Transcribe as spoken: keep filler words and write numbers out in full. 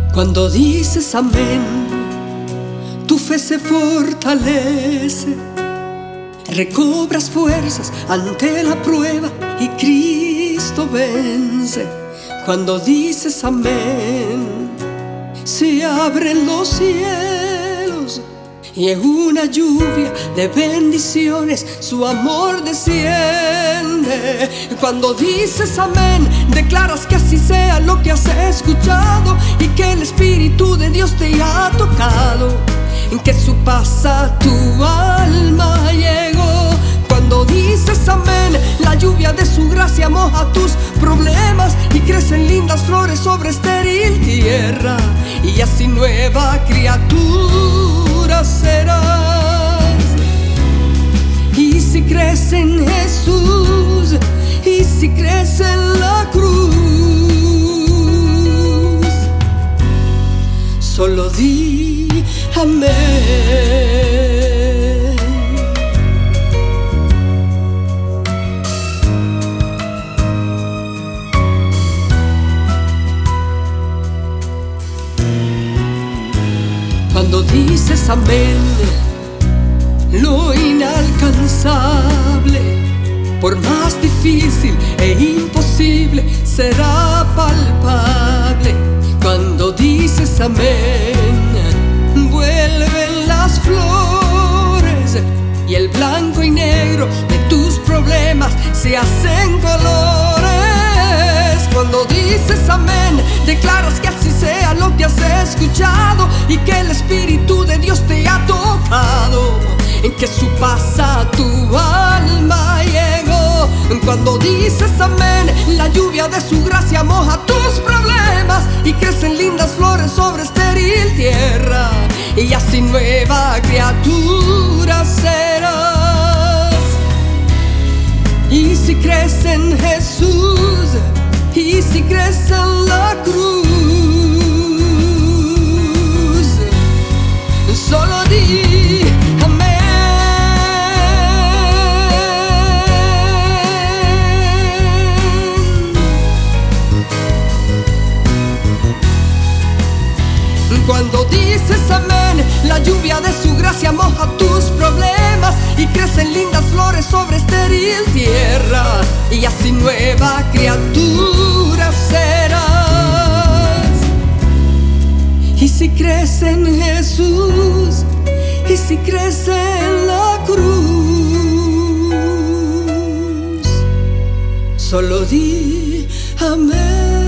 Cuando dices amén, tu fe se fortalece, recobras fuerzas ante la prueba y Cristo vence. Cuando dices amén, se abren los cielos y en una lluvia de bendiciones su amor desciende. Cuando dices amén, declaras que así sea lo que has escuchado y que el Espíritu de Dios te ha tocado, en que su paz a tu alma llegó. Cuando dices amén, la lluvia de su gracia moja tus problemas y crecen lindas flores sobre estéril tierra, y así nueva criatura serás. Y si crees en Jesús, y si crees en la cruz, solo di amén. Cuando dices amén, lo inalcanzable, por más difícil e imposible, será palpable. Cuando dices amén, vuelven las flores y el blanco y negro de tus problemas se hacen colores. Cuando dices amén, declaras que así sea lo que has escuchado y que el Espíritu de Dios te ha tocado, en que su paz a tu alma llegó. Cuando dices amén, la lluvia de su gracia moja tus problemas y crecen lindas flores sobre estéril tierra, y así nueva criatura serás. Y si crees en Jesús, y si crees en la cruz, solo di amén. Cuando dices amén, la lluvia de su gracia moja tus problemas y crecen lindas flores sobre estéril tierra, y así nueva criatura serás. Y si crees en Jesús, y si crees en la cruz, solo di amén.